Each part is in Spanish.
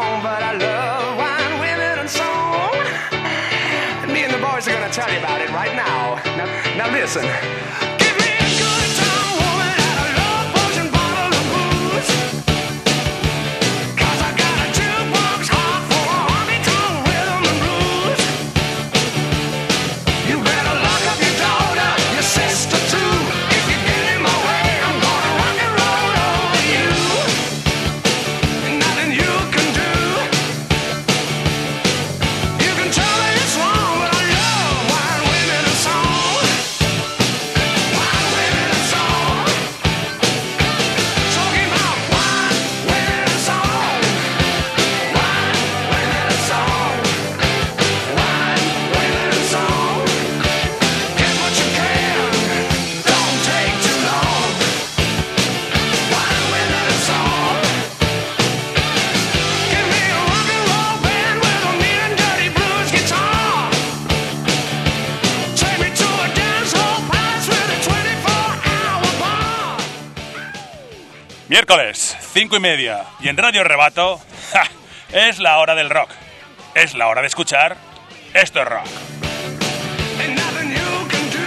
song, but I love wine, women, and song. And me and the boys are gonna tell you about it right now. Now listen. Give me a good time, woman, and a love potion bottle of booze. 'Cause I got a jukebox heart for a honky-tonk rhythm and blues. You better lock up your daughter, your sister too. If you get in my way, I'm gonna rock and roll over you. Nothing you can do. You can tell me it's wrong, but I love wine, women, and song. Wine, women, and song. Talking about wine, women, and song. Wine, women, and song. Wine, women, and song. Get what you can, don't take too long. Wine, women, and song. Give me a rock and roll band with a mean and dirty blues guitar. Take me to a dance hall palace with a 24-hour bar. Miércoles, 5:30, y en Radio Rebato, ¡ja!, es la hora del rock. Es la hora de escuchar Esto es Rock. And nothing you can do.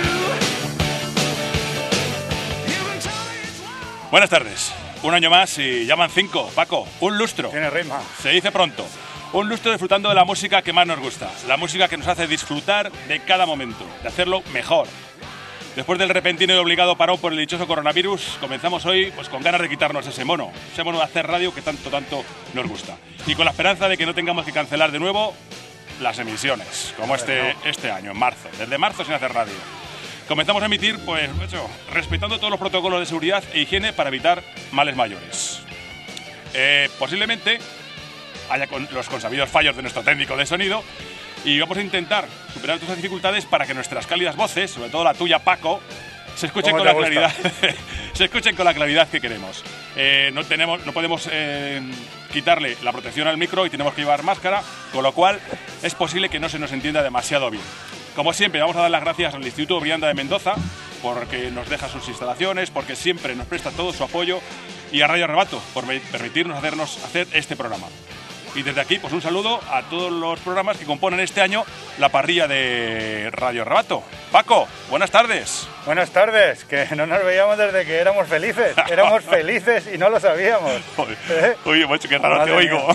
You can tell me it's wrong. Buenas tardes. Un año más y ya van 5, Paco. Un lustro. Tiene ritmo. Se dice pronto. Un lustro disfrutando de la música que más nos gusta. La música que nos hace disfrutar de cada momento, de hacerlo mejor. Después del repentino y obligado parón por el dichoso coronavirus, comenzamos hoy pues con ganas de quitarnos ese mono de hacer radio que tanto nos gusta. Y con la esperanza de que no tengamos que cancelar de nuevo las emisiones, como este año, en marzo. Desde marzo sin hacer radio. Comenzamos a emitir, pues, respetando todos los protocolos de seguridad e higiene para evitar males mayores. Posiblemente haya los consabidos fallos de nuestro técnico de sonido y vamos a intentar superar todas las dificultades para que nuestras cálidas voces, sobre todo la tuya, Paco, se escuchen con la claridad, se escuchen con la claridad que queremos. No podemos quitarle la protección al micro y tenemos que llevar máscara, con lo cual es posible que no se nos entienda demasiado bien. Como siempre, vamos a dar las gracias al Instituto Brianda de Mendoza porque nos deja sus instalaciones, porque siempre nos presta todo su apoyo, y a Radio Rebato por permitirnos hacer este programa. Y desde aquí, pues un saludo a todos los programas que componen este año la parrilla de Radio Rebato. Paco, buenas tardes. Buenas tardes, que no nos veíamos desde que éramos felices. Éramos felices y no lo sabíamos. Oye, macho, qué raro te oigo.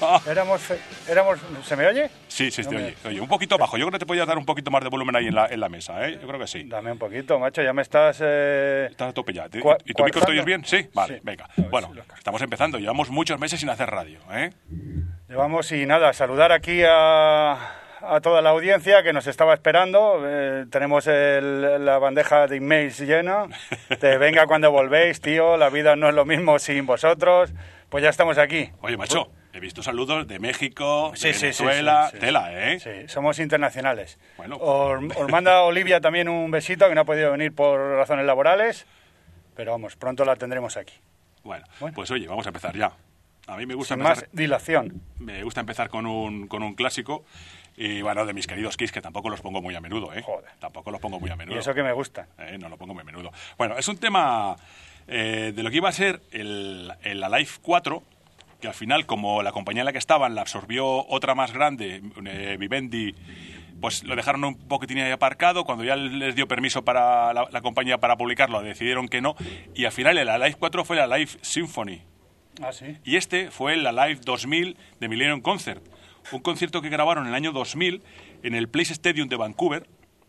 ¿Se me oye? Sí, te oye. Un poquito bajo. Yo creo que te podías dar un poquito más de volumen ahí en la mesa, ¿eh? Yo creo que sí. Dame un poquito, macho, ya me estás... Estás a tope ya. ¿Y tu micro te oyes bien? Sí, vale, sí. Venga. Bueno, estamos empezando. Llevamos muchos meses sin hacer radio, ¿eh? Llevamos, y nada, saludar aquí a toda la audiencia que nos estaba esperando. Tenemos la bandeja de emails llena. Venga cuando volvéis, tío, la vida no es lo mismo sin vosotros. Pues ya estamos aquí. Oye, macho, he visto saludos de México, de Venezuela, sí. Tela, ¿eh? Sí, somos internacionales. Bueno. Os manda Olivia también un besito, que no ha podido venir por razones laborales, pero vamos, pronto la tendremos aquí. Bueno, pues oye, vamos a empezar ya. A mí me gusta sin más dilación. Me gusta empezar con un clásico. Y bueno, de mis queridos Kiss, que tampoco los pongo muy a menudo, ¿eh? Joder. Tampoco los pongo muy a menudo. Y eso que me gusta. No lo pongo muy a menudo. Bueno, es un tema de lo que iba a ser el Alive 4, que al final, como la compañía en la que estaban la absorbió otra más grande, Vivendi, pues lo dejaron un poquitín ahí aparcado. Cuando ya les dio permiso para la compañía para publicarlo, decidieron que no. Y al final el Alive 4 fue el Alive Symphony. Ah, sí. Y este fue el Alive 2000 de Millennium Concert. Un concierto que grabaron en el año 2000 en el Place Stadium de Vancouver,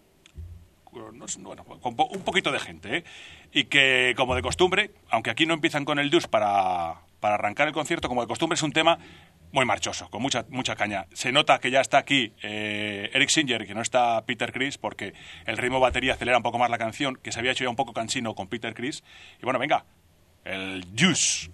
con un poquito de gente, ¿eh? Y que, como de costumbre, aunque aquí no empiezan con el dus para arrancar el concierto, como de costumbre es un tema muy marchoso, con mucha caña. Se nota que ya está aquí Eric Singer y que no está Peter Criss, porque el ritmo de batería acelera un poco más la canción, que se había hecho ya un poco cansino con Peter Criss. Y bueno, venga, el Juice.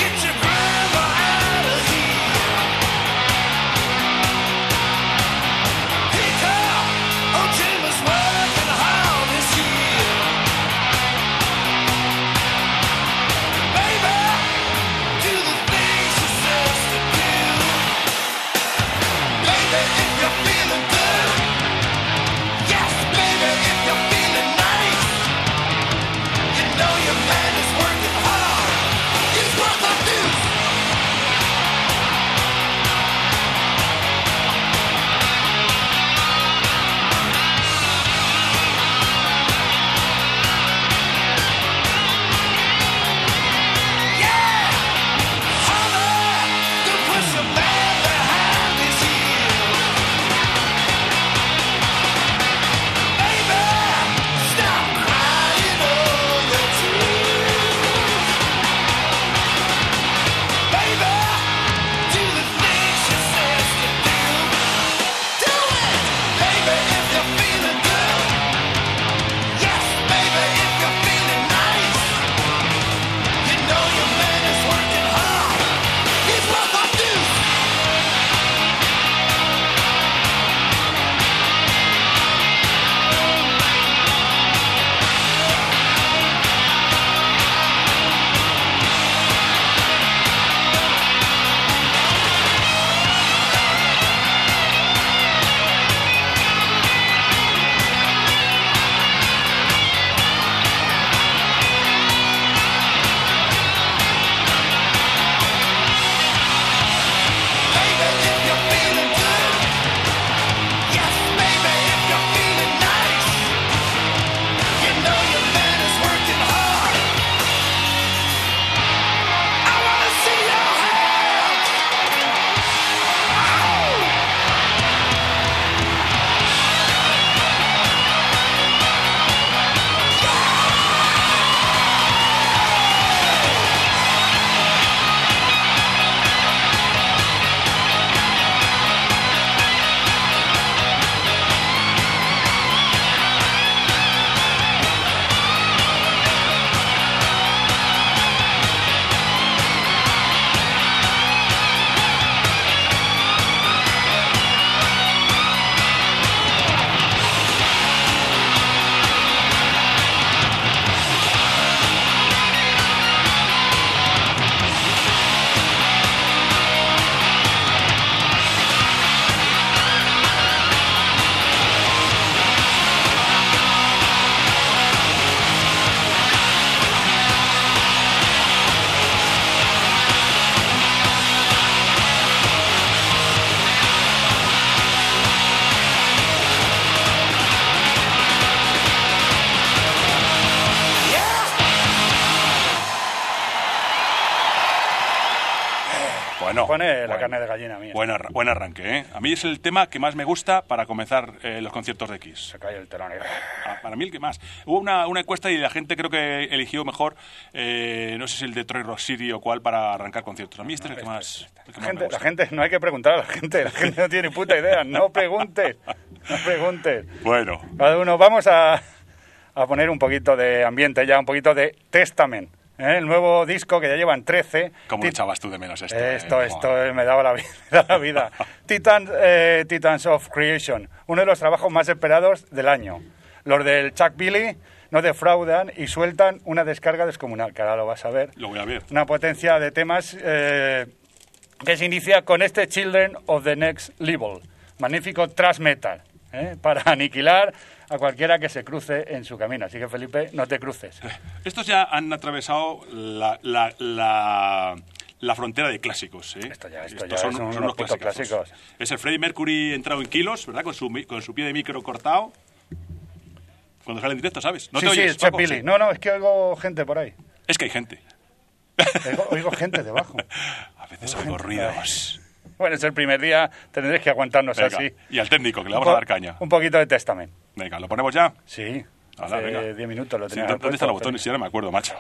Get up and get your grandma out of here. Bueno, pone la bueno. carne de gallina mía. Buen arranque, ¿eh? A mí es el tema que más me gusta para comenzar los conciertos de Kiss. Se cae el telón. Para mí el que más. Hubo una encuesta y la gente creo que eligió mejor, no sé si el de Troy Rock City o cuál, para arrancar conciertos. A mí este es el que más, el que más me gusta. La gente, no hay que preguntar a la gente no tiene ni puta idea. No preguntes. Bueno, Cada uno, vamos a poner un poquito de ambiente ya, un poquito de Testament. El nuevo disco que ya llevan 13. ¿cómo echabas tú de menos esto? Esto me daba la vida. Titans of Creation, uno de los trabajos más esperados del año. Los del Chuck Billy no defraudan y sueltan una descarga descomunal, que ahora lo vas a ver. Lo voy a ver. Una potencia de temas que se inicia con este Children of the Next Level, magnífico thrash metal, para aniquilar a cualquiera que se cruce en su camino. Así que, Felipe, no te cruces. Estos ya han atravesado la frontera de clásicos, ¿eh? Esto ya son son los unos putos clásicos. clásicos. Es el Freddie Mercury entrado en kilos, ¿verdad? Con su pie de micro cortado. Cuando sale en directo, ¿sabes? ¿No sí, te oyes, el Chuck Paco? Billy. Sí. No, es que oigo gente por ahí. Es que hay gente. Oigo gente debajo. A veces oigo ruidos. Bueno, es el primer día, tendréis que aguantarnos Venga, así. y al técnico, que le vamos a dar caña. Un poquito de Testament. Venga, ¿lo ponemos ya? Sí, Hala, hace venga. 10 minutos lo Sí, tenía. ¿dónde están los botones? Si ahora me acuerdo, macho.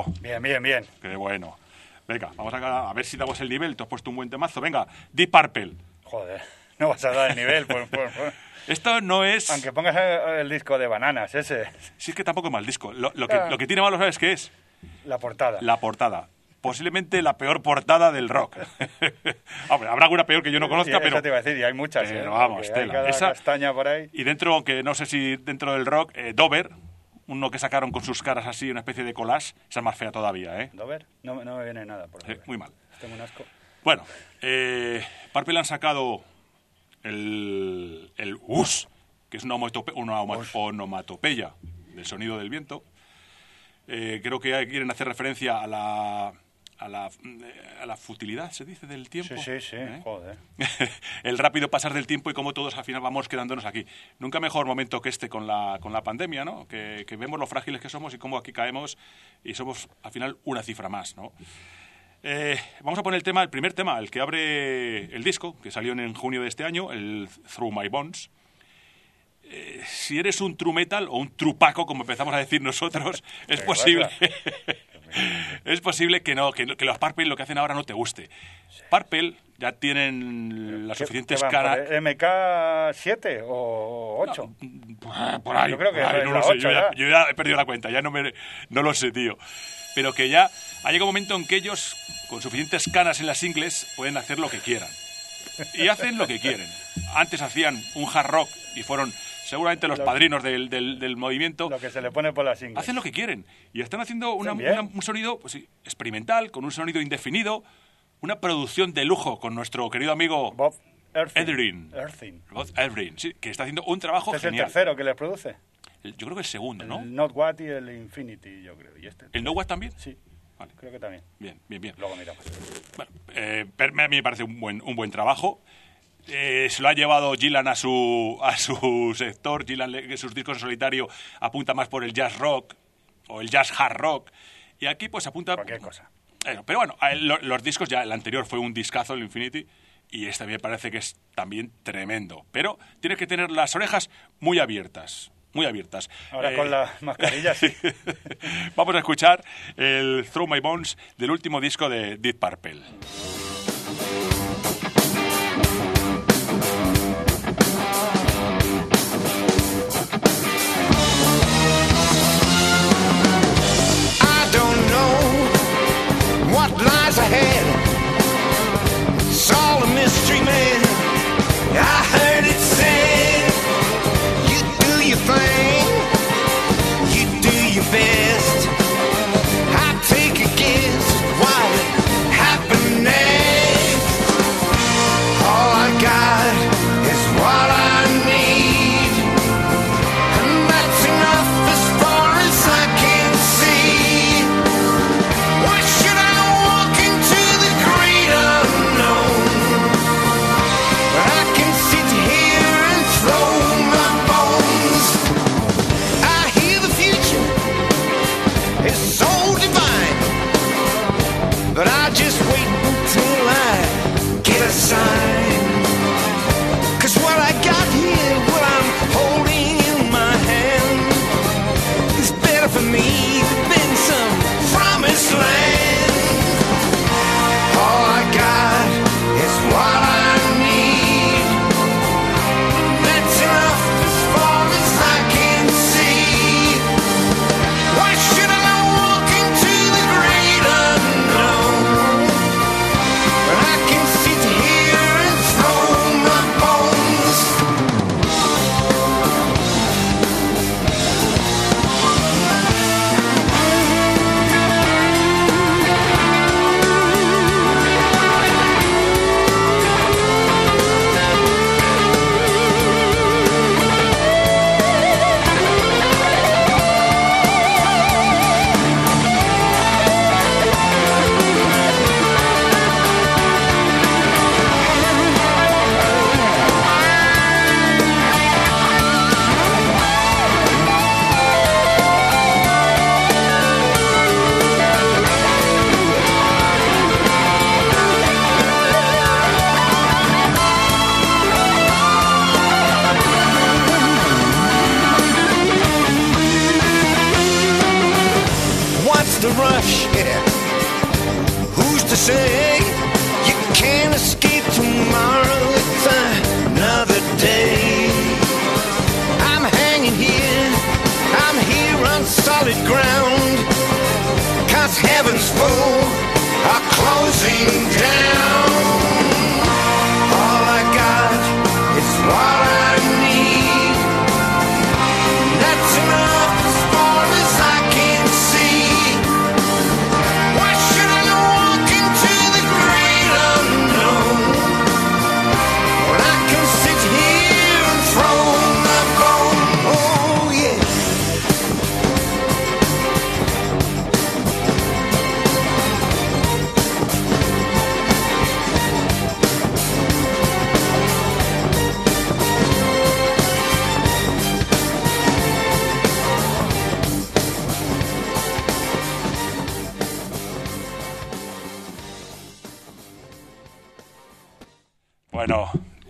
estado? Bien, bien, bien. Qué bueno. Venga, vamos a ver si damos el nivel. Tú has puesto un buen temazo. Venga, Deep Purple. Joder, no vas a dar el nivel. Esto no es... Aunque pongas el disco de Bananas, ese. Sí, es que tampoco es mal disco. Lo que tiene malo, ¿sabes qué es? La portada. La portada. Posiblemente la peor portada del rock. Hombre, habrá alguna peor que yo no conozca, pero... Eso te iba a decir, y hay muchas. Pero vamos, hay tela. cada Esa... castaña por ahí. Y dentro, aunque no sé si dentro del rock, Dover, uno que sacaron con sus caras así, una especie de collage, esa es más fea todavía, ¿eh? ¿Dover? No me viene nada por Dover. Muy mal. Tengo un asco. Bueno, Purple han sacado el Us, que es una onomatopeya del sonido del viento. Creo que quieren hacer referencia a la futilidad, se dice, del tiempo. Sí, joder. El rápido pasar del tiempo y cómo todos al final vamos quedándonos aquí. Nunca mejor momento que este con la pandemia, ¿no? Que vemos lo frágiles que somos y cómo aquí caemos y somos al final una cifra más, ¿no? Vamos a poner el primer tema, el que abre el disco, que salió en junio de este año, el Through My Bones. Si eres un true metal o un trupaco, como empezamos a decir nosotros, es posible es posible que los Purple lo que hacen ahora no te guste. Purple ya tienen las suficientes caras. ¿MK7 o 8? No, por ahí. Yo creo que no lo sé, yo ya he perdido la cuenta, ya no lo sé, tío. Pero que ya ha llegado un momento en que ellos, con suficientes canas en las ingles, pueden hacer lo que quieran. Y hacen lo que quieren. Antes hacían un hard rock y fueron seguramente los padrinos del movimiento. Lo que se le pone por las ingles. Hacen lo que quieren. Y están haciendo un sonido pues, sí, experimental, con un sonido indefinido, una producción de lujo con nuestro querido amigo Bob Ezrin. Bob Ezrin, sí, que está haciendo un trabajo ¿Este genial. es el tercero que les produce? Yo creo que el segundo, ¿no? El Not What y el Infinity, yo creo. ¿Y este? ¿El No What también? Sí. Vale. Creo que también. Bien. Luego miramos. Bueno, a mí me parece un buen trabajo. Se lo ha llevado Gillan a su sector. Gillan, que sus discos en solitario apunta más por el jazz rock o el jazz hard rock. Y aquí pues apunta... Cualquier cosa. Pero bueno, los discos ya, el anterior fue un discazo, el Infinity, y este me parece que es también tremendo. Pero tienes que tener las orejas muy abiertas. Muy abiertas. Ahora con la mascarilla, sí. Vamos a escuchar el Through My Bones del último disco de Deep Purple. I don't know what lies ahead. It's all a mystery, man. I heard it said, you do your thing, you do your best. I take a guess what happened next.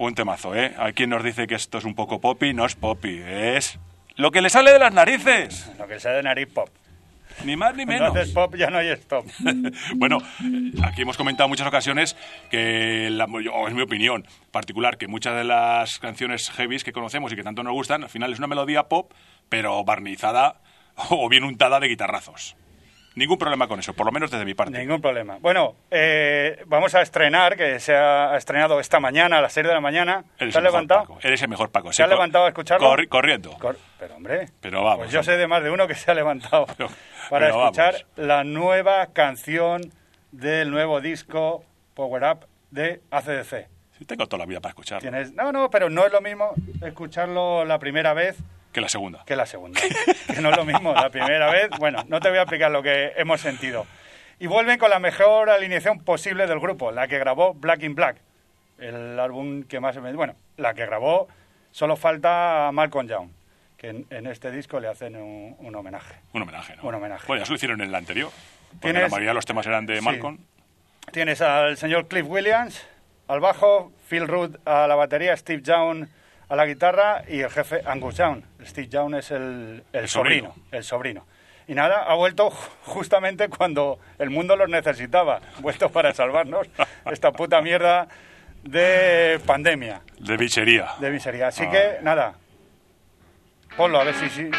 Un temazo, ¿eh? Hay quien nos dice que esto es un poco poppy, no es poppy, es lo que le sale de las narices. Lo que sea de nariz pop. Ni más ni menos. Cuando haces pop ya no hay stop. Bueno, aquí hemos comentado en muchas ocasiones que, es mi opinión particular, que muchas de las canciones heavies que conocemos y que tanto nos gustan, al final es una melodía pop, pero barnizada o bien untada de guitarrazos. Ningún problema con eso, por lo menos desde mi parte. Ningún problema. Bueno, vamos a estrenar, que se ha estrenado esta mañana a las 6 de la mañana. Eres ¿Te has el mejor, levantado? Paco. Eres el mejor, Paco. ¿Te has levantado a escucharlo? Corriendo. Pero hombre, Pero vamos. pues yo sé de más de uno que se ha levantado para pero escuchar vamos. la nueva canción del nuevo disco Power Up de AC/DC. Sí, tengo toda la vida para escucharlo. No, pero no es lo mismo escucharlo la primera vez Que la segunda. que la segunda. Que no es lo mismo. La primera vez, bueno, no te voy a explicar lo que hemos sentido. Y vuelven con la mejor alineación posible del grupo, la que grabó Black in Black, el álbum que más... Bueno, la que grabó, solo falta a Malcolm Young, que en este disco le hacen un homenaje. Un homenaje, ¿no? Un homenaje. Bueno, ya se lo hicieron en el anterior. Porque Tienes- la mayoría de los temas eran de Sí. Malcolm. Tienes al señor Cliff Williams al bajo, Phil Rudd a la batería, Steve Young a la guitarra y el jefe Angus Young. Steve Young es el sobrino. El sobrino. Y nada, ha vuelto justamente cuando el mundo los necesitaba. Ha vuelto para salvarnos esta puta mierda de pandemia, De bichería. de miseria. Así que, nada, ponlo a ver si... sí.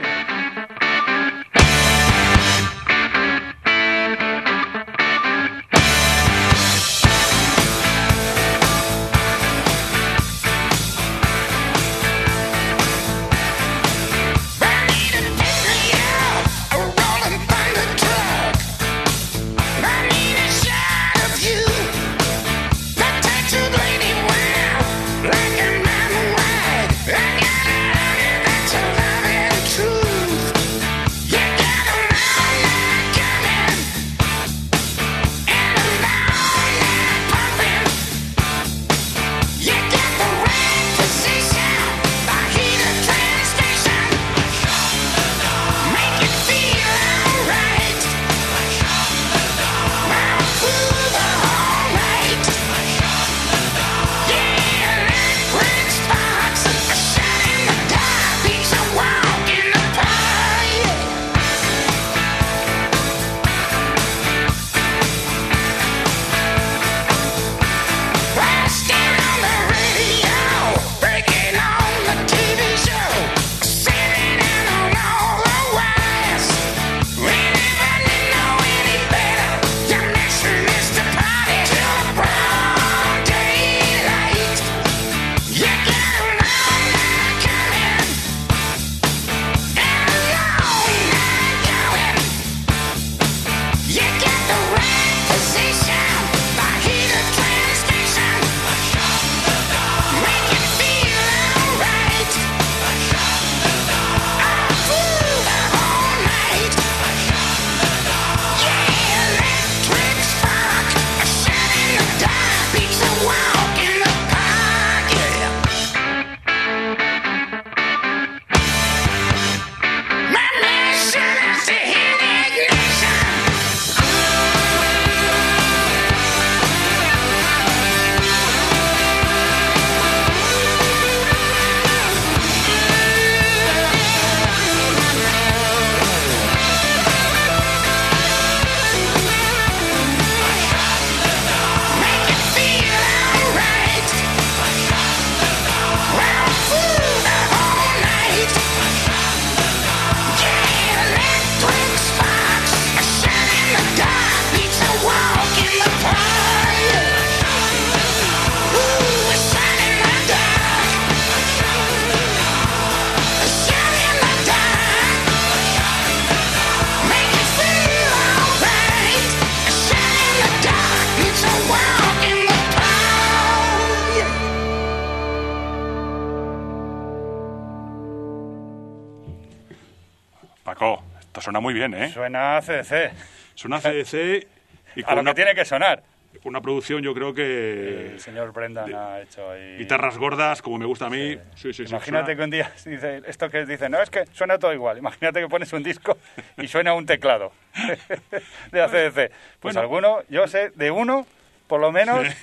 Paco, esto suena muy bien, ¿eh? Suena a AC/DC, Suena CDC y a con lo que tiene que sonar. una producción yo creo que... El señor Brendan ha hecho ahí... Guitarras gordas, como me gusta a mí. Sí, sí, sí. Imagínate suena- que un día dice esto que dice, no, es que suena todo igual. Imagínate que pones un disco y suena un teclado de AC/DC. Pues Bueno. alguno, yo sé de uno, por lo menos,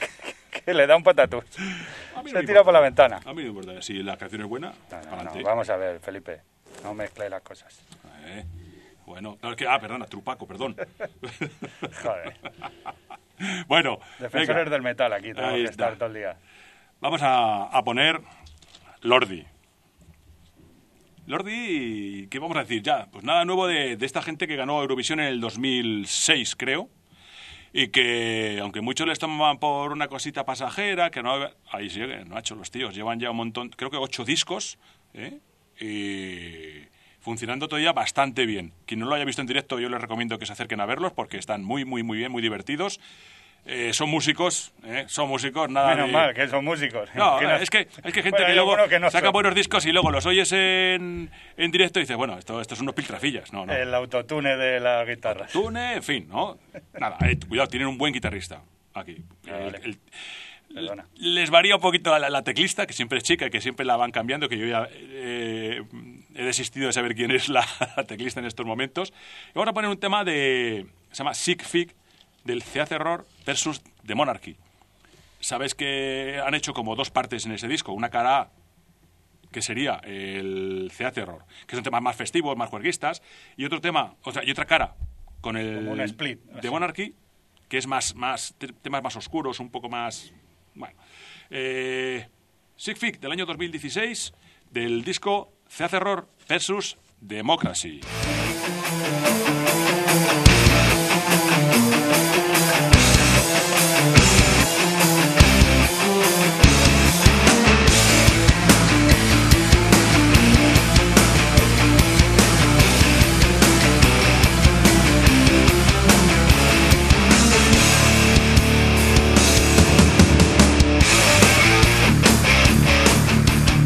que le da un patatús. A mí no Se me tira por la importa. ventana. A mí no me importa. Si la canción es buena, adelante. Vamos a ver, Felipe. No mezcle las cosas. Bueno, claro que... perdona, Trupaco, perdón. Joder. Bueno, Defensores venga. del metal aquí, tenemos Ahí que estar está. todo el día. Vamos a poner Lordi. Lordi, ¿qué vamos a decir ya? Pues nada nuevo de esta gente que ganó Eurovisión en el 2006, creo. Y que, aunque muchos les toman por una cosita pasajera, que no... Ahí sí, no ha hecho los tíos. Llevan ya un montón, creo que 8 discos, y funcionando todavía bastante bien. Quien no lo haya visto en directo, yo les recomiendo que se acerquen a verlos porque están muy, muy, muy bien, muy divertidos. Son músicos, nada Menos de... mal que son músicos. No, Que es que gente Bueno, que hay luego algunos que no saca son. buenos discos y luego los oyes en directo y dices, bueno, esto son unos piltrafillas. No. El autotune de la guitarra. Tune, en fin, ¿no? Nada, cuidado, tienen un buen guitarrista aquí. Vale. Perdona. Les varía un poquito la teclista, que siempre es chica y que siempre la van cambiando, que yo ya he desistido de saber quién es la teclista en estos momentos. Y vamos a poner un tema se llama Sick Fig, del Theater Error versus The Monarchy. Sabes que han hecho como 2 partes en ese disco. Una cara A, que sería el Theater Error, que son temas más festivos, más juerguistas, y otro tema, y otra cara con el Como un split, The así. Monarchy, que es más temas más oscuros, un poco más... Bueno. Sick Fig, del año 2016, del disco Theater Error versus Democracy.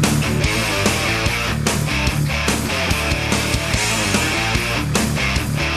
Democracy.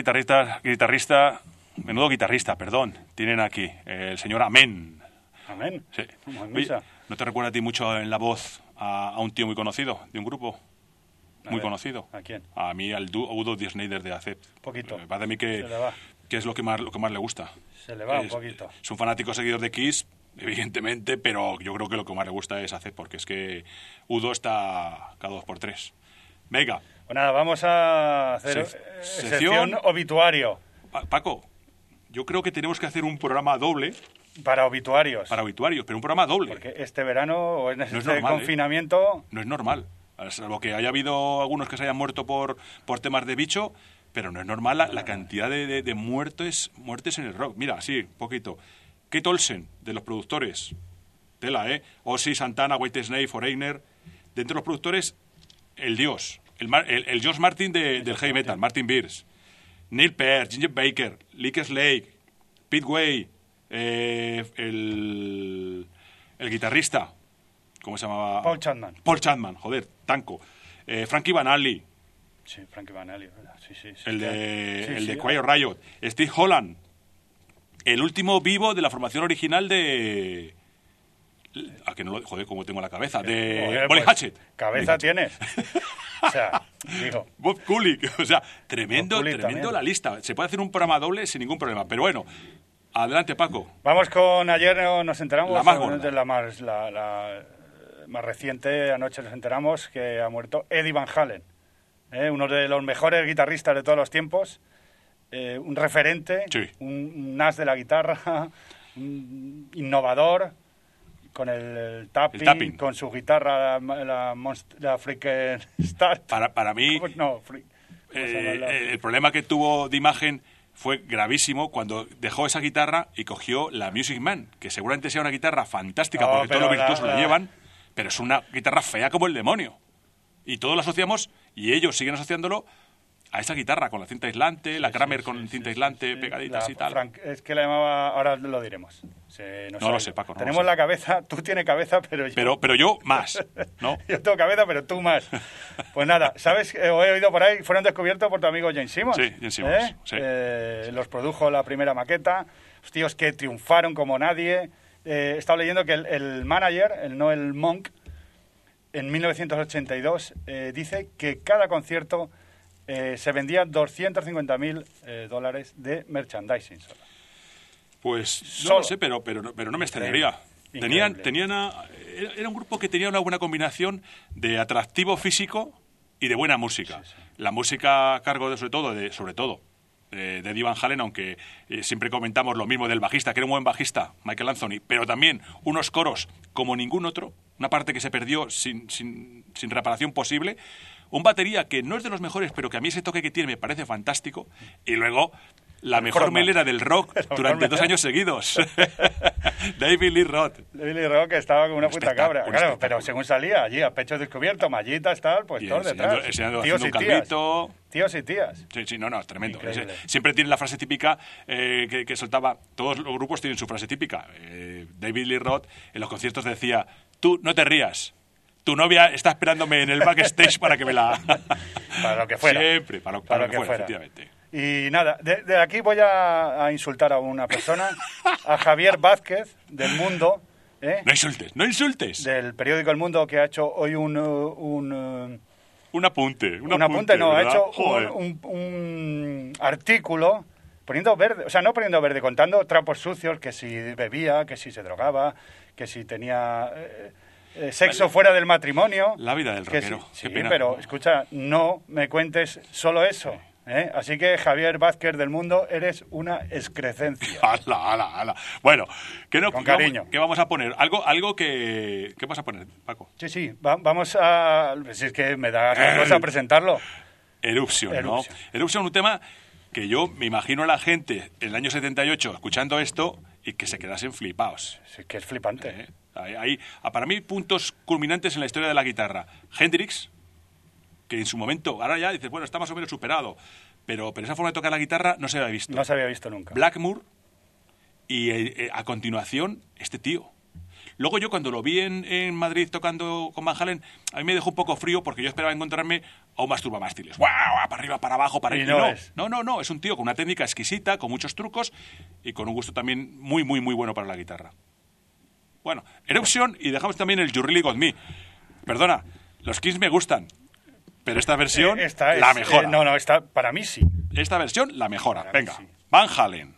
menudo guitarrista, perdón, tienen aquí, el señor Amén. Amén. Sí. Como en Oye, misa. ¿no te recuerda a ti mucho en la voz a un tío muy conocido, de un grupo? A Muy ver, conocido. ¿a quién? A mí, al Udo Die Schneider de ACEP. Poquito. Me parece a mí Se le va. que es lo que más le gusta. Se le va un Es- poquito. Es un fanático seguidor de Kiss, evidentemente, pero yo creo que lo que más le gusta es ACEP, porque es que Udo está cada 2x3. Venga, Pues nada, vamos a hacer sección obituario. Paco, yo creo que tenemos que hacer un programa doble Para obituarios. para obituarios, pero un programa doble. Porque este verano o en este No es normal, confinamiento... No es normal. Salvo que haya habido algunos que se hayan muerto por temas de bicho, pero no es normal la cantidad de muertes en el rock. Mira, sí, poquito. Kate Olsen, de los productores. Tela, ¿eh? Ozzy, Santana, Whitesnake, Foreigner. De entre los productores, el dios. El George Martin del heavy metal, Martin Beers. Neil Peart, Ginger Baker, Lick Slade, Pete Way, el guitarrista, ¿cómo se llamaba? Paul Chapman. Paul Chapman, joder, Tanco. Frankie Banali, Sí, Frankie Banali, ¿verdad? Sí, sí. el de Sí, sí. Quiet Riot. Steve Holland, el último vivo de la formación original de... A que no lo... Joder, como tengo la cabeza. De Joder, Molly pues, Hatchet. Cabeza Molly tienes. O sea, digo... Bob Kulick, o sea, tremendo Bob Kulick también. la lista. Se puede hacer un programa doble sin ningún problema. Pero bueno, adelante, Paco. Vamos con... Ayer nos enteramos... La más gorda. de la más reciente, anoche nos enteramos que ha muerto Eddie Van Halen. Uno de los mejores guitarristas de todos los tiempos. Un referente. Sí. Un as de la guitarra. Un innovador. Con el tapping, tapping. con su guitarra, la Freaking Start. Para mí, ¿Cómo? No, ¿cómo se llama? el problema que tuvo de imagen fue gravísimo cuando dejó esa guitarra y cogió la Music Man, que seguramente sea una guitarra fantástica No, porque todos los pero virtuosos la llevan, pero es una guitarra fea como el demonio. Y todos la asociamos, y ellos siguen asociándolo a esa guitarra con la cinta aislante, la Kramer con cinta aislante, pegaditas y tal. Es que la llamaba, ahora lo diremos. No lo sé, Paco, no Tenemos lo sé. la cabeza, tú tienes cabeza, pero yo... Pero yo más, ¿no? Yo tengo cabeza, pero tú más. Pues nada, ¿sabes? O he oído por ahí, fueron descubiertos por tu amigo James Simmons. Sí, James Simmons, sí. Los produjo la primera maqueta, los tíos que triunfaron como nadie. He estado leyendo que el manager, el Noel Monk, en 1982 dice que cada concierto se vendía $250,000 de merchandising solo. Pues no Solo. lo sé, pero no me extrañaría. Increíble. Era un grupo que tenía una buena combinación de atractivo físico y de buena música. Sí, sí. La música a cargo sobre todo de Eddie Van Halen, aunque siempre comentamos lo mismo del bajista, que era un buen bajista, Michael Anthony, pero también unos coros como ningún otro, una parte que se perdió sin reparación posible, un batería que no es de los mejores, pero que a mí ese toque que tiene me parece fantástico, y luego la mejor Cromer. melera del rock durante 2 años seguidos. David Lee Roth. Billy Rock estaba como una puta cabra. un Claro, espectáculo. pero según salía allí, a pecho descubierto, mallitas, tal, pues Y todos detrás. enseñando Tíos y haciendo un tías. calvito. Tíos y tías. Sí, no, es tremendo. Increíble. Siempre tiene la frase típica que soltaba. Todos los grupos tienen su frase típica. David Lee Roth en los conciertos decía: tú no te rías. Tu novia está esperándome en el backstage para que me la... Para lo que fuera. Siempre, para lo que fuera, efectivamente. Y nada, de aquí voy a insultar a una persona, a Javier Vázquez, del Mundo, No insultes. del periódico El Mundo, que ha hecho hoy un apunte, no, ha ¿verdad? hecho Joder. un artículo poniendo verde, o sea, no poniendo verde, contando trapos sucios, que si bebía, que si se drogaba, que si tenía sexo fuera del matrimonio. La vida del que rockero. sí, Qué sí, pena. pero escucha, no me cuentes solo eso. Así que, Javier Vázquez del Mundo, eres una excrecencia. ¡Hala! Bueno, Con cariño. ¿qué vamos a poner? Algo que... ¿Qué vas a poner, Paco? Sí, vamos a... Si es que me da cosa presentarlo. Eruption, ¿no? Eruption, un tema que yo me imagino a la gente en el año 78 escuchando esto y que se quedasen flipados. Sí, que es flipante. Hay, para mí, puntos culminantes en la historia de la guitarra. Hendrix, que en su momento, ahora ya dices, bueno, está más o menos superado, pero esa forma de tocar la guitarra no se había visto. No se había visto nunca. Blackmore y a continuación este tío. Luego yo cuando lo vi en Madrid tocando con Van Halen, a mí me dejó un poco frío porque yo esperaba encontrarme o más turbamástiles. ¡Guau! Para arriba, para abajo, para Y ahí. no es. No. Es un tío con una técnica exquisita, con muchos trucos y con un gusto también muy, muy, muy bueno para la guitarra. Bueno, Eruption y dejamos también el You Really Got Me. Perdona, los Kings me gustan, pero esta versión la mejora. Para mí sí. Esta versión la mejora. Para mí Venga, sí. Van Halen.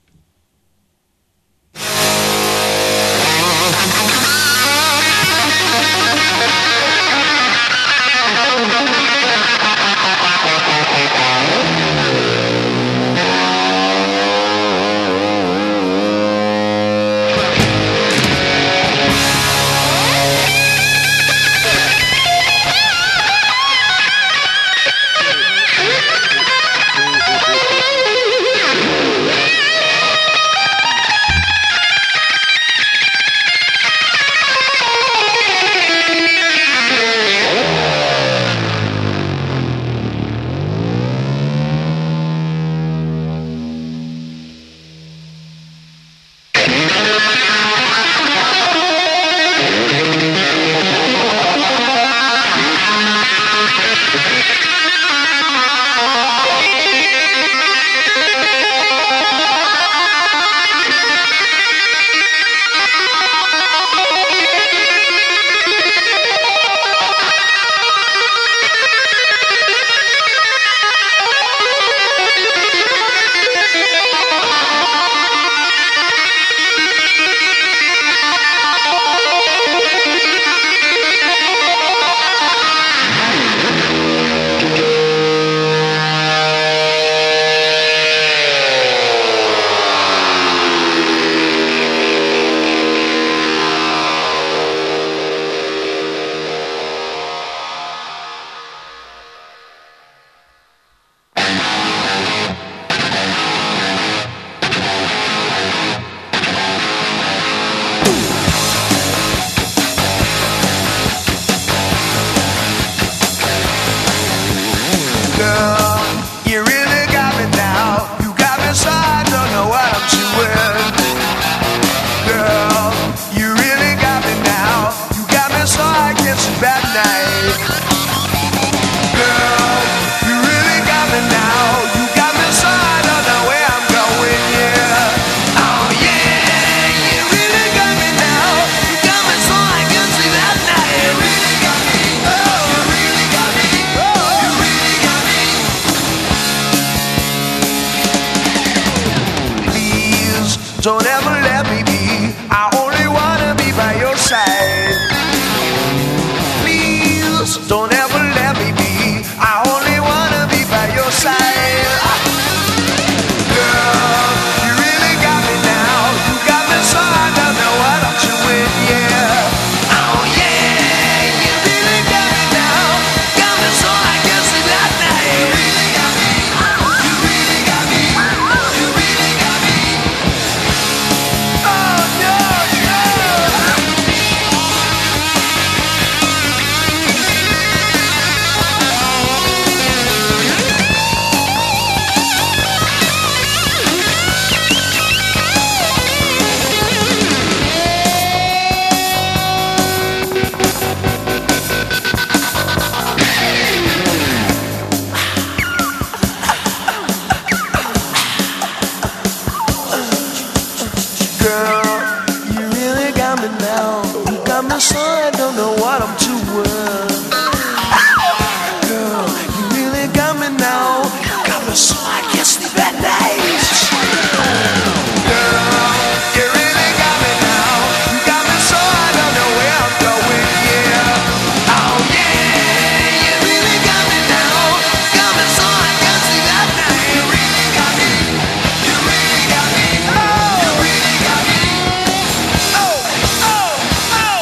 Don't ever let me be. I only wanna be by your side. Please, don't ever let me be. I only wanna be by your side. Girl, you really got me now. You got me so I don't know what I'm doing, yeah. Oh yeah, you really got me now. Got me so I can sleep at night. You really got me. You really got me. You really got me. Oh no, no. Girl, you really got me now. You got me so I don't know what I'm doing. Girl, you really got me now. You got me so I can't sleep at night. Girl, you really got me now. You got me so I don't know where I'm going, yeah. Oh yeah, you really got me now. Got me so I can't sleep at night. You really got me. You really got me. Oh, you really got me. Oh, oh, oh.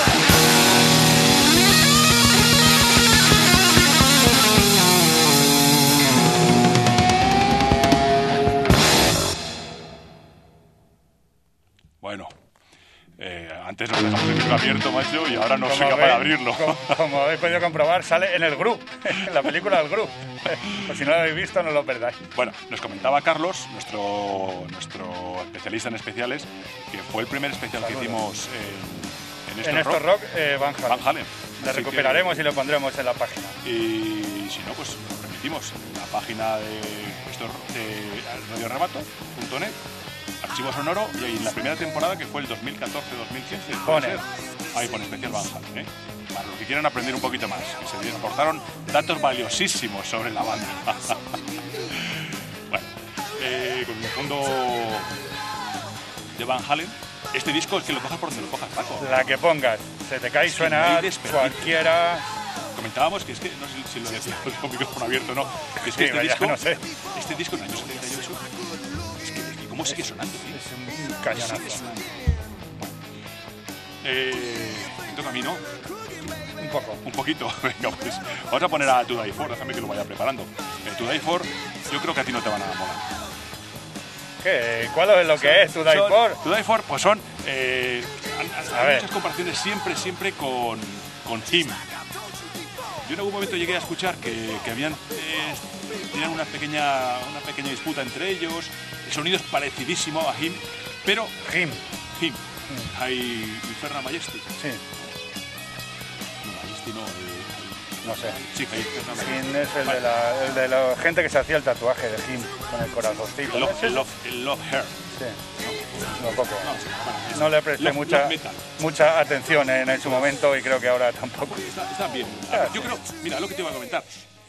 Bueno, antes nos dejamos el micro abierto, macho, y ahora no soy capaz de veis- abrirlo. Como habéis podido comprobar, sale en el Gru, en la película del Gru. Pues si no lo habéis visto, no lo perdáis. Bueno, nos comentaba Carlos, nuestro especialista en especiales, que fue el primer especial que hicimos en En estos rock, Van Halen. Van Halen. Le Así recuperaremos y lo pondremos en la página. y si no, pues nos remitimos en la página de radiorebato.net, archivo sonoro, y ahí en la primera temporada, que fue el 2014-2015, Pone. ahí pone especial Van Halen, para los que quieran aprender un poquito más, que se aportaron datos valiosísimos sobre la banda. Bueno, con el fondo de Van Halen, este disco es que lo cojas por donde lo cojas, Paco. La que pongas, se te cae y Es que no suena hay desperdicio. cualquiera. Comentábamos que es que, no sé si lo decíamos con micrófono abierto o no, que es que Sí, ya no sé. este disco en el año 78, es que ¿cómo sigue sonando, tío? Es un cañonazo. Me toca a mí, ¿no? Un poco. Un poquito. Venga, pues vamos a poner a To Die For, déjame que lo vaya preparando. To Die For, yo creo que a ti no te van a molar. ¿Qué? ¿Cuál es lo que es To Die For? To Die For, pues son... A hay ver. muchas comparaciones siempre con Him. Yo en algún momento llegué a escuchar que habían... tenían una pequeña disputa entre ellos. El sonido es parecidísimo a Him, pero... Him. Hay Infernal Majesty. Sí, No, Majesty no. no sé. Sí, hay Infernal Majesty. Him es el Vale. de la gente que se hacía el tatuaje de Him con el corazoncito. El ¿no Love, es el ese? love, el love Her. Sí, no poco. No, sí, bueno, es No le presté Love Metal. mucha atención en su momento y creo que ahora tampoco. Está bien. A ver, yo creo, mira, lo que te iba a comentar.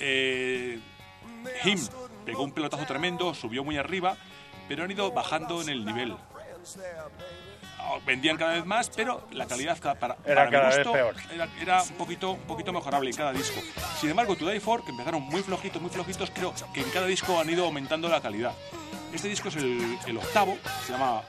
Him pegó un pelotazo tremendo, subió muy arriba, pero han ido bajando en el nivel. Vendían cada vez más, pero la calidad para Era mi cada vez gusto peor. era un poquito mejorable en cada disco. Sin embargo, To Die For, que empezaron muy flojitos, creo que en cada disco han ido aumentando la calidad. Este disco es el octavo, se llama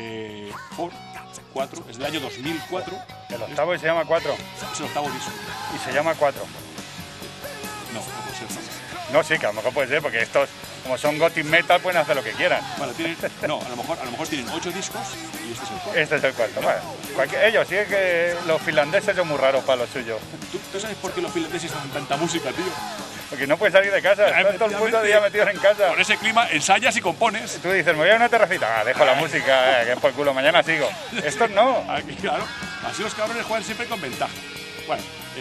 4, es del año 2004. El octavo y se llama 4 Es el octavo disco. y se llama 4. No puede ser, no. No, sí, que a lo mejor puede ser porque estos, como son gothic metal, pueden hacer lo que quieran. Bueno, a lo mejor tienen 8 discos y este es el 4. Este es el 4. Bueno, ellos, sí es que los finlandeses son muy raros para lo suyo. ¿Tú sabes por qué los finlandeses hacen tanta música, tío? Porque no puedes salir de casa, están todo el puto día metidos en casa. Con ese clima ensayas y compones. Tú dices, me voy a una terracita, dejo la música, que es por culo, mañana sigo. Estos no. Aquí, claro. Así los cabrones juegan siempre con ventaja. Bueno,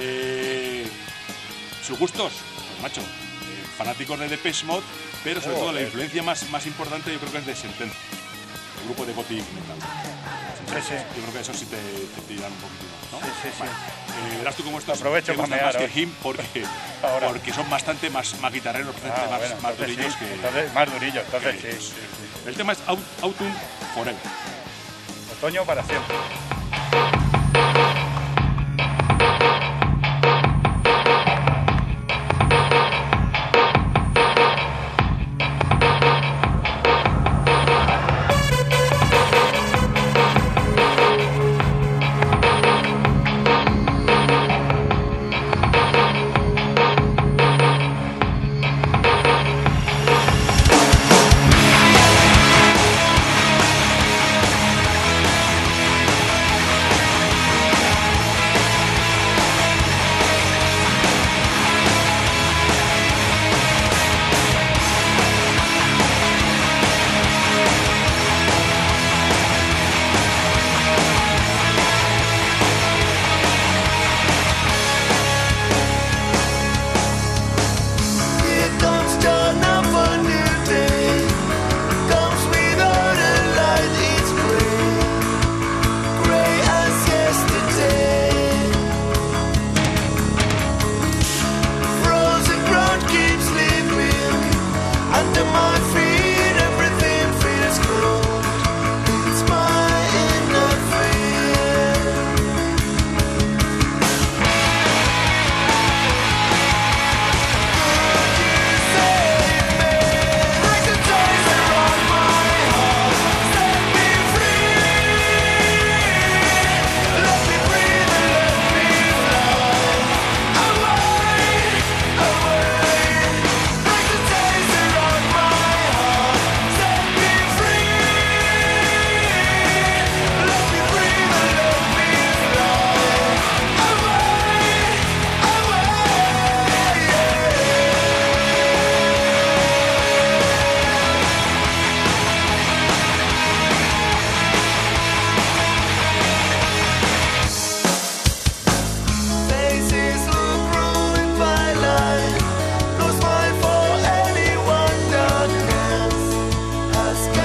sus gustos, pues macho, fanáticos de Depeche Mode, pero sobre todo la influencia más importante yo creo que es de Sentencia, el grupo de gothic metal. Sí. Yo creo que eso sí te tiran un poquitito, ¿no? Sí. Verás tú cómo estás. Aprovecho te gusta para más mear que Him porque son bastante más guitarreros, Bueno, más entonces durillos sí, que... entonces más durillo, entonces que- sí. El tema es Autumn Forever. Otoño para siempre. Thank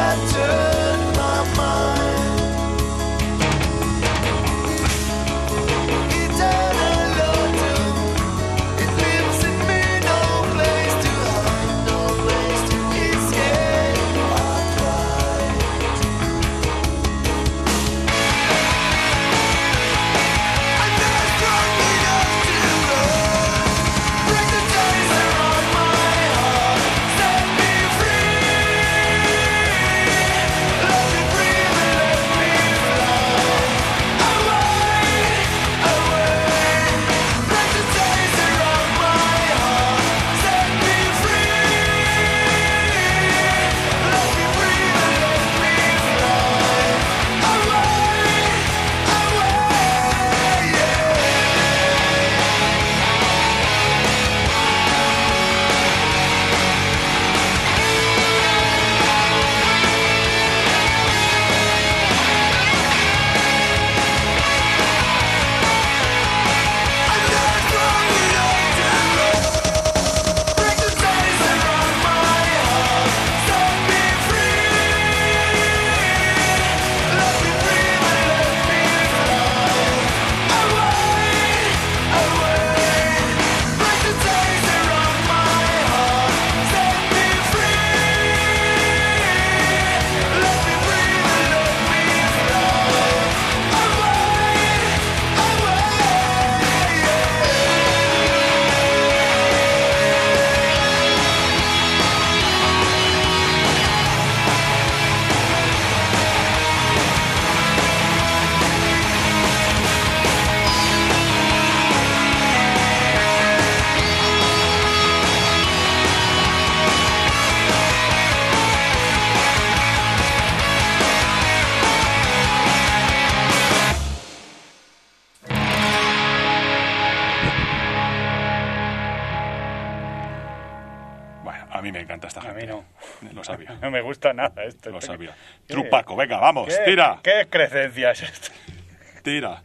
A mí me encanta esta gente. A mí no. Lo sabía. No me gusta nada esto. Lo sabía. Trupaco, venga, vamos, tira. ¿Qué excrescencia es esto? Tira.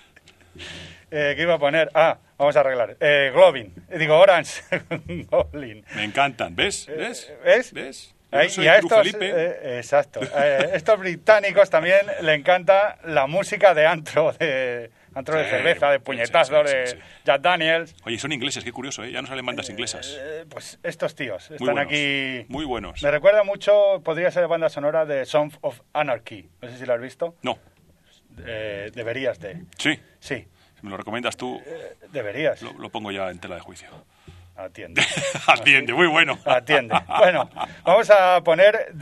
¿Qué iba a poner? Vamos a arreglar. Globin. Digo, Orange. Goblin. Me encantan, ¿ves? ¿Ves? ¿Ves? ¿Ves? Ahí, Yo soy y a estos, Felipe. exacto. Estos británicos también le encanta la música de antro, de cerveza, de puñetazos, sí. de Jack Daniels. Oye, son ingleses, qué curioso, ¿eh? Ya no salen bandas inglesas. Pues estos tíos Muy están buenos, aquí. muy buenos. Me recuerda mucho, podría ser banda sonora de Song of Anarchy. No sé si la has visto. No. Deberías de. Sí. Sí. Si me lo recomiendas tú, Deberías. lo pongo ya en tela de juicio. Atiende. Atiende, muy bueno. Atiende. Bueno, vamos a poner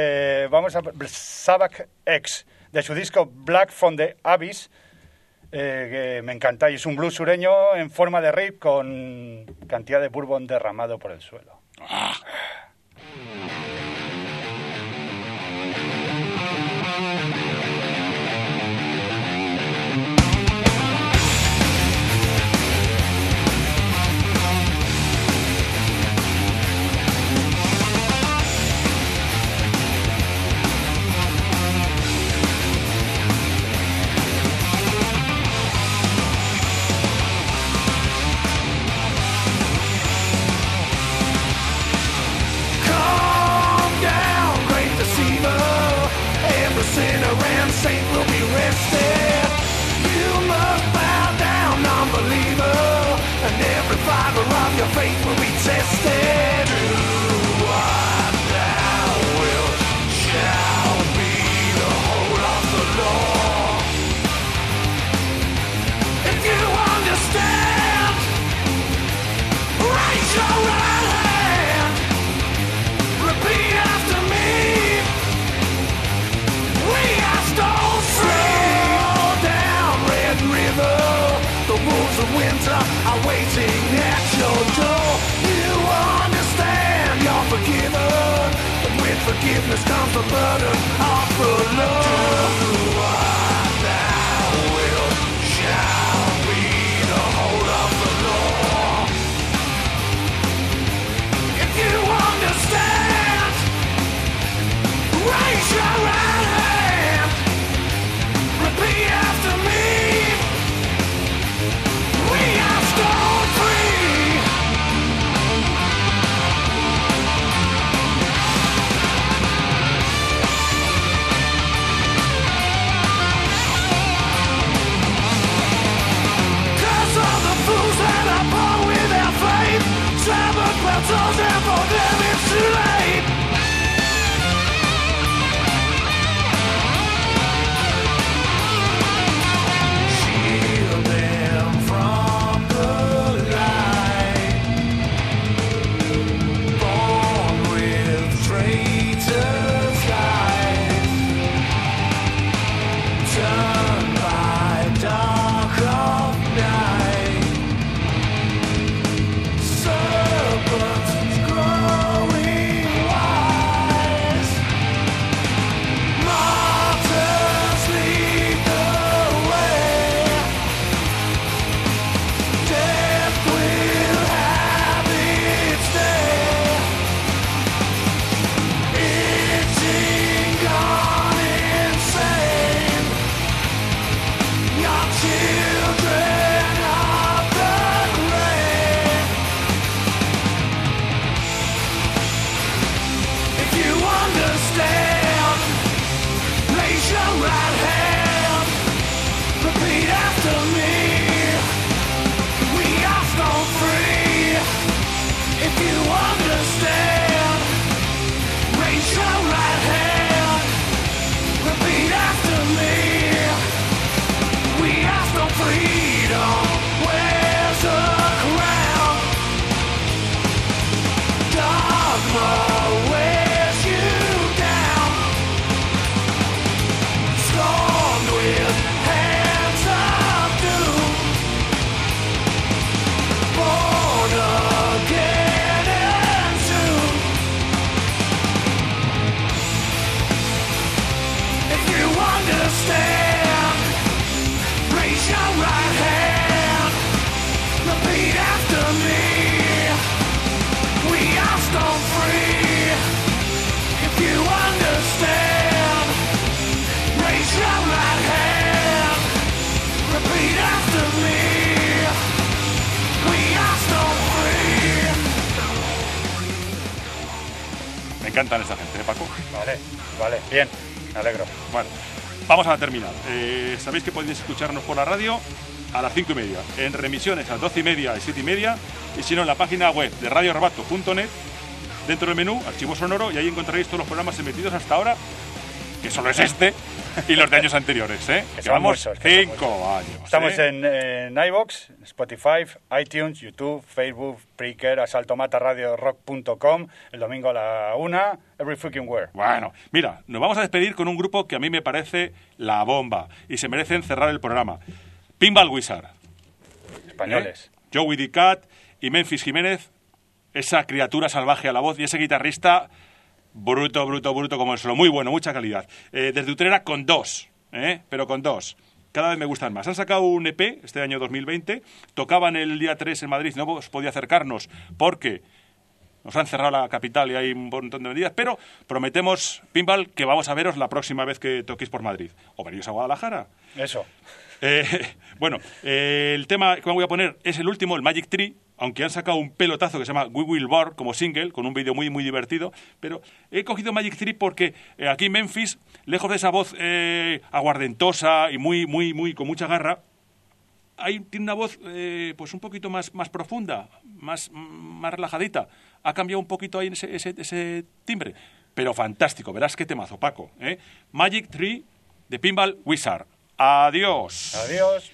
Sabbath X, de su disco Black from the Abyss, que me encanta, y es un blues sureño en forma de rip con cantidad de bourbon derramado por el suelo. Forgiveness comes the burden of the love. Thou will shall be the whole of the law. If you understand, raise your right hand. Repeat after me. We are stone free. encantan esta gente, ¿eh, Paco? Vale, bien, me alegro. Bueno, vamos a terminar. Sabéis que podéis escucharnos por la radio a las 5:30, en remisiones a las 12:30 y 7:30, y si no, en la página web de radioarrebato.net, dentro del menú, archivo sonoro, y ahí encontraréis todos los programas emitidos hasta ahora, que solo es este, y los de años anteriores, ¿eh? Que Llevamos son muchos, 5 años. Estamos en iVoox, Spotify, iTunes, YouTube, Facebook, Spreaker, asaltomataradiorock.com, el domingo a la 1, every freaking where. Bueno, mira, nos vamos a despedir con un grupo que a mí me parece la bomba, y se merecen cerrar el programa. Pinball Wizard. Españoles. Joey D. Cat y Memphis Jiménez, esa criatura salvaje a la voz, y ese guitarrista bruto como el solo. Muy bueno, mucha calidad. Desde Utrera con 2, pero con 2. Cada vez me gustan más. Han sacado un EP este año 2020. Tocaban el día 3 en Madrid. No os podía acercarnos porque nos han cerrado la capital y hay un montón de medidas. Pero prometemos, Pinball, que vamos a veros la próxima vez que toquéis por Madrid. O venís a Guadalajara. Eso. Bueno, el tema que me voy a poner es el último, el Magic Tree, aunque han sacado un pelotazo que se llama We Will Roar como single, con un vídeo muy divertido, pero he cogido Magic Tree porque aquí en Memphis, lejos de esa voz aguardentosa y muy con mucha garra, tiene una voz pues un poquito más profunda, más relajadita. Ha cambiado un poquito ahí ese timbre, pero fantástico, verás qué temazo, Paco. Magic Tree de Pinball Wizard. Adiós. Adiós.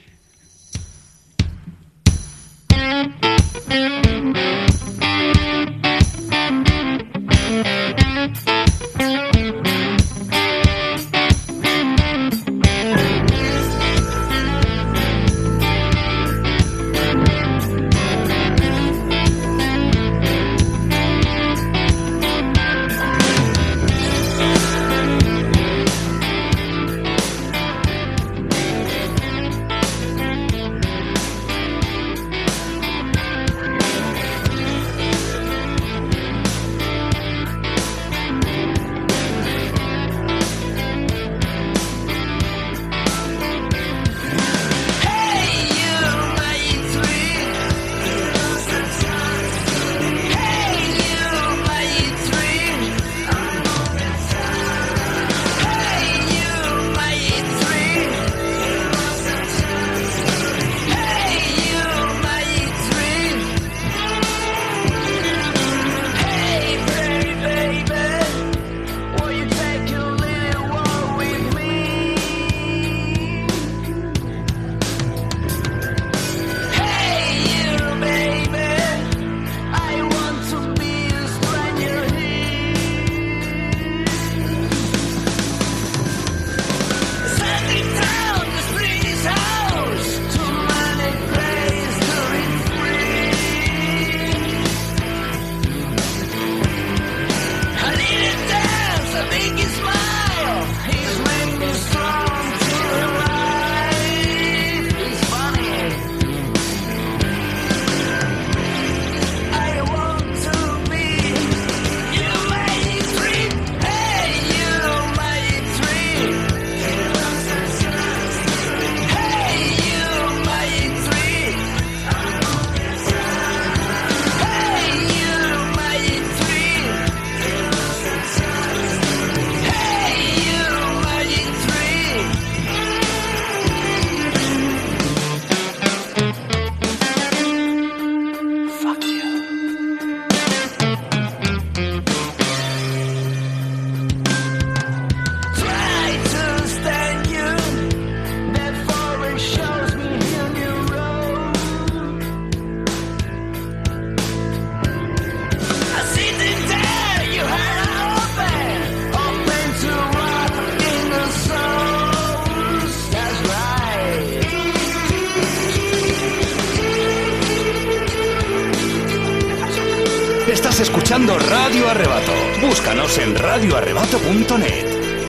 Estás escuchando Radio Arrebato. Búscanos en radioarrebato.net.